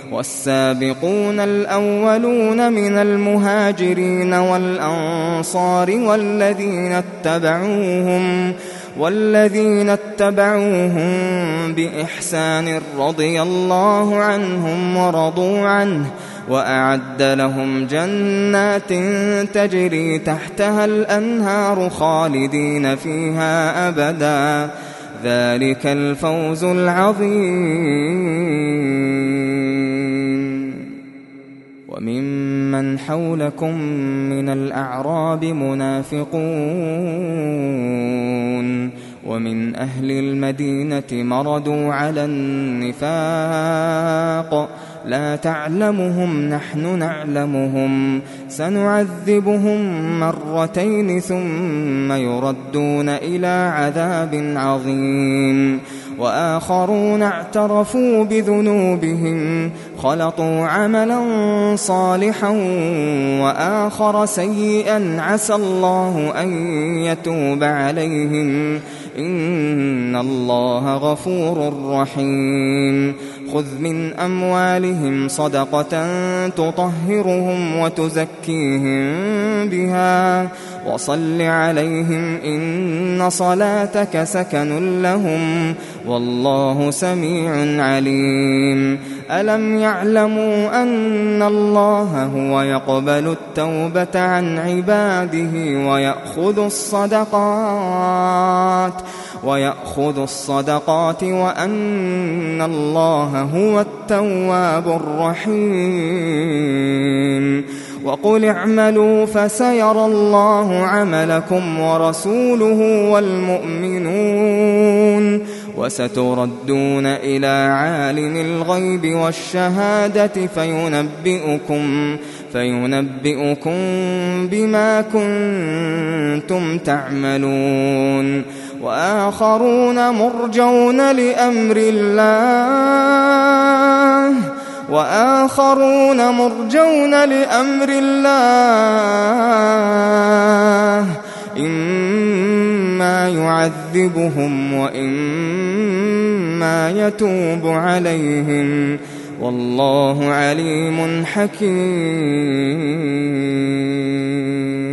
والسابقون الأولون من المهاجرين والأنصار والذين اتبعوهم بإحسان رضي الله عنهم ورضوا عنه وأعد لهم جنات تجري تحتها الأنهار خالدين فيها أبدا ذلك الفوز العظيم. وممن حولكم من الأعراب منافقون ومن أهل المدينة مردوا على النفاق لا تعلمهم نحن نعلمهم سنعذبهم مرتين ثم يردون إلى عذاب عظيم. وآخرون اعترفوا بذنوبهم خلطوا عملا صالحا وآخر سيئا عسى الله أن يتوب عليهم إن الله غفور رحيم. خذ من أموالهم صدقة تطهرهم وتزكيهم بها وصل عليهم إن صلاتك سكن لهم والله سميع عليم. ألم يعلموا أن الله هو يقبل التوبة عن عباده ويأخذ الصدقات وأن الله هو التواب الرحيم. وقل اعملوا فسيرى الله عملكم ورسوله والمؤمنون وستردون إلى عالم الغيب والشهادة فينبئكم بما كنتم تعملون. وآخرون مرجون لأمر الله إما يعذبهم وإما يتوب عليهم والله عليم حكيم.